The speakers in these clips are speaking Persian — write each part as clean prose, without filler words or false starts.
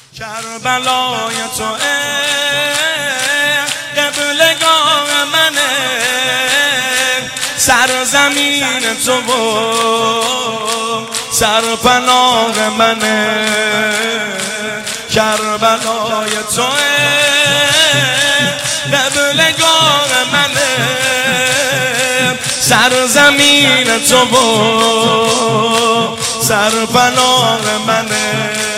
کربلای تو قبلگاه منه، سرزمین تو و سرپناه منه. کربلای تو قبلگاه منه، سرزمین تو و سرپناه منه.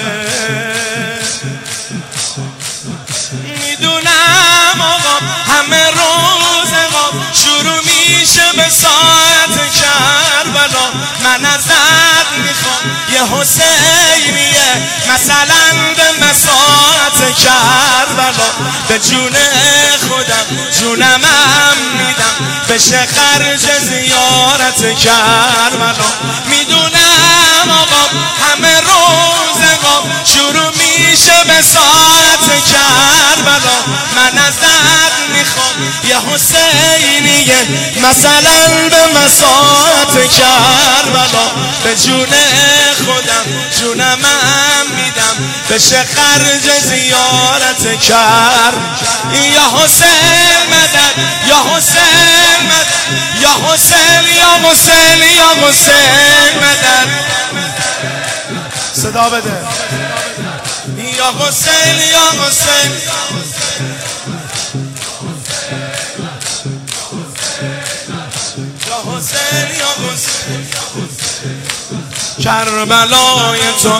میدونم آقا همه روزقا شروع میشه به ساعت کربلا. من ازت میخوام یه حسینیه مثلا به مساعت کربلا. به جون خودم جونم میدم بشه خرج زیارت کربلا. میدونم آقا همه روزقا شروع میشه به ساعت کربلا. من ازت میخوام یه حسینیه مثلا به مساعت کربلا. به جون خودم جونم میدم بشه خرج زیارت یا حسین مدد، یا حسین مدد، یا حسین، یا حسین، یا حسین مدد. صدا بده. یا حسین، یا حسین، یا حسین، یا حسین. کربلای تو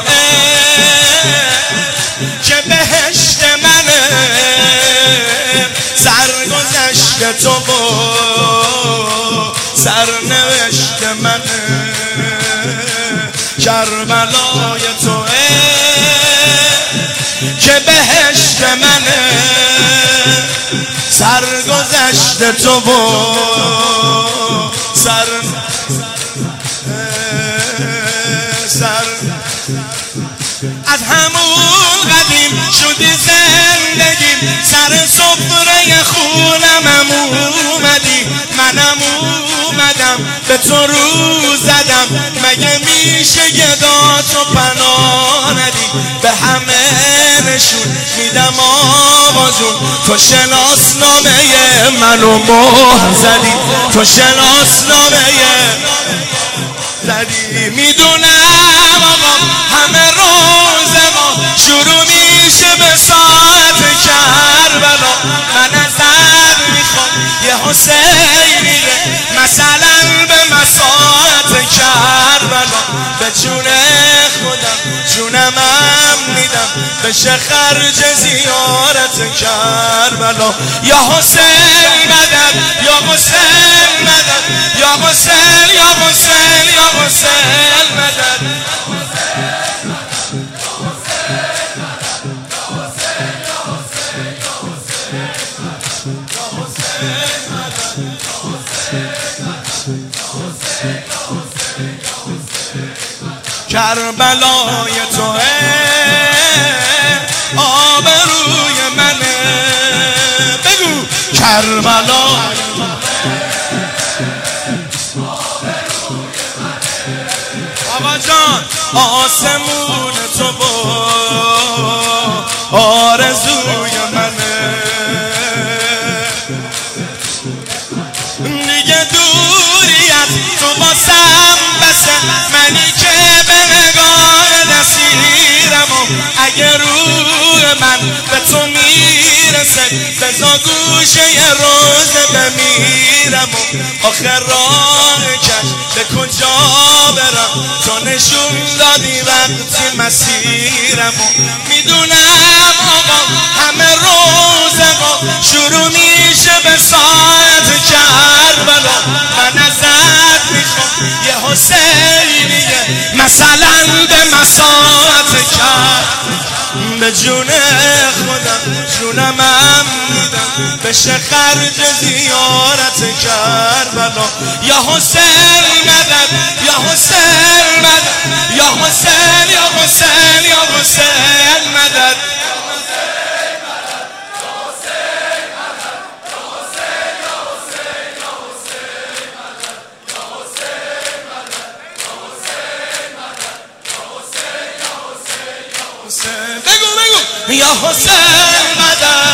که بهشت منه، سرگذشت تو و سرنوشت منه. کربلای تو که بهشت منه، سرگذشت تو و از همون قدیم شدی زندگیم، سر سفره خونم اومدی. منم اومدم به تو رو زدم، مگه میشه گداتو پناه ندی؟ به همه نشون میدم آوازون، تو شناسنامه منو مهر زدی، تو شناسنامه زدی. میدونم آقا همه روز ما شروع میشه به ساعت کربلا. من ازت میخوام یه حسینیه مثلا به مساعت کربلا. به جون خودم جونم میدم بشه خرج زیارت کربلا. یا حسین مدد، یا حسین مدد، یا حسین، یا حسین، یا حسین مدد. کربلای تو آبروی منه. بگو کربلای آقا جان آسمون تو و آرزوی منه. دیگه دوری از تو باسم بسه، منی که به نگاه نسیرم و اگه روح من به تو میرسه بزا گوشه یه روز بمیرم. و آخر راه کش به کجا برم تو نشون دادی وقتی مسیرم. و میدونم آقا همه روزقا شروع میشه به ساعت کربلا. من ازت میخوام یه حسینیه مثلا به مساعت کربلا. به جون خودم جونم میدم بشه خرج زیارت کربلا. یا حسین مدد، یا حسین مدد، یا حسین، یا حسین، یا حسین مدد. بگو یا حسین مدد